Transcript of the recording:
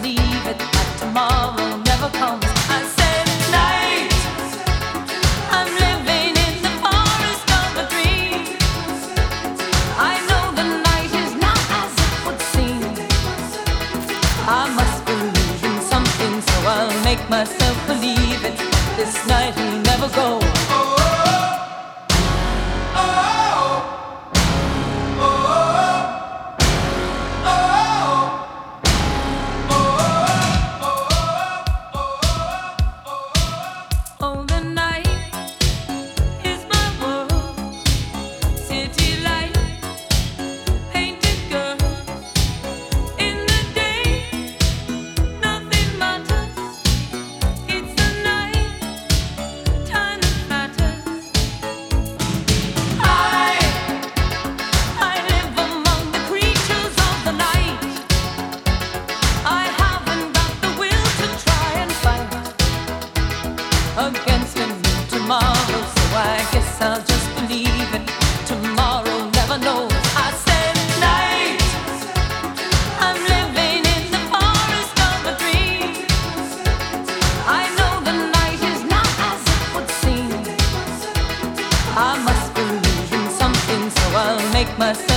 believe it, that tomorrow never comes. I said night, I'm living in the forest of a dream. I know the night is not as it would seem. I must believe in something, so I'll make myself believe it. This night will never go. Against him tomorrow, so I guess I'll just believe it. Tomorrow never knows. I said night, I'm living in the forest of a dream. I know the night is not as it would seem. I must believe in something, so I'll make myself